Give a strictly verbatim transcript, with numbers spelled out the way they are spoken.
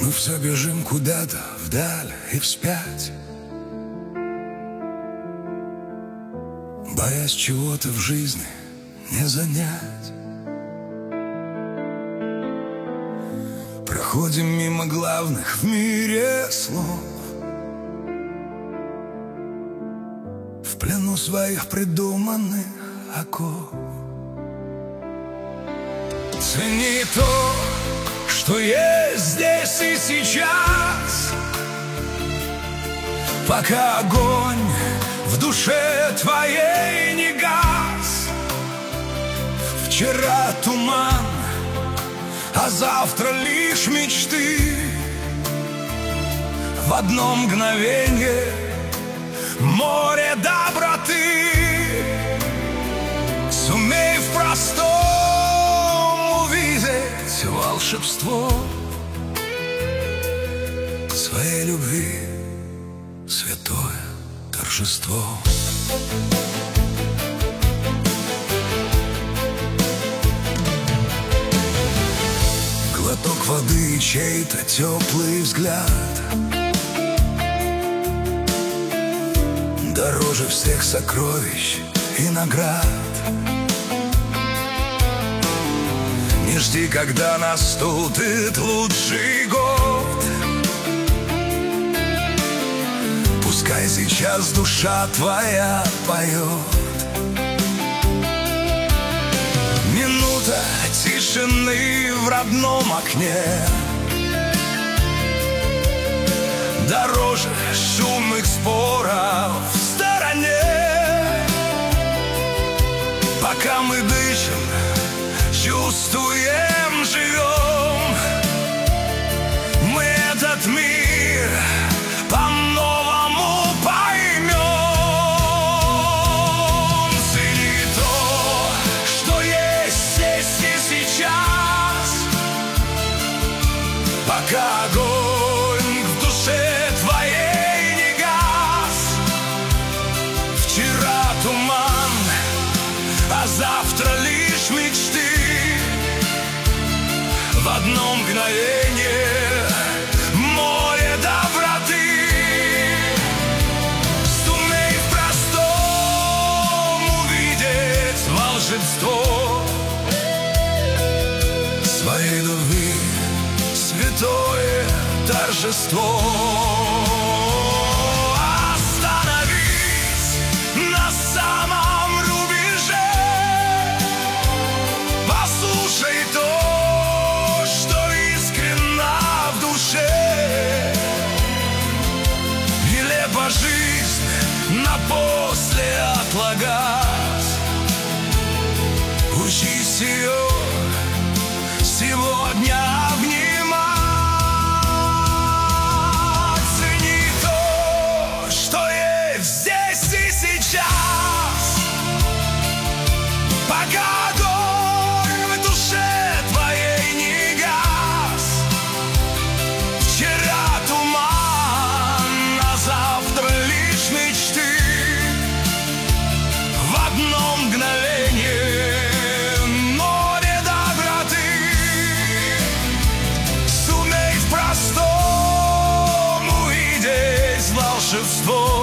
Мы все бежим куда-то вдаль и вспять, боясь чего-то в жизни не занять. Проходим мимо главных в мире слов, в плену своих придуманных оков. Цени то, что есть здесь и сейчас, пока огонь в душе твоей не гас. Вчера туман, а завтра лишь мечты. В одно мгновенье море доброты. Сумей в простом увидеть волшебство своей любви, святое торжество. Глоток воды и чей-то теплый взгляд дороже всех сокровищ и наград. Не жди, когда наступит лучший год. Пускай сейчас душа твоя поет. Минута тишины в родном окне дороже шумных споров в стороне. Пока мы дышим, чувствуем, живем, мы этот мир по-новому поймем. Цени то, что есть здесь и сейчас, пока огонь в душе твоей не гас. Вчера туман, а завтра лишь мечты. В одно мгновение море доброты. Сумей в простом увидеть волшебство своей любви, святое торжество. Остановись на самом рубеже, послушай то, жизнь на после отлагать. Учись ее сегодня обнимать. Цени то, что есть здесь и сейчас, пока огонь в душе твоей не гас. Вчера туман, а завтра лишь мечты. В одно мгновение море доброты. Сумей в простом увидеть волшебство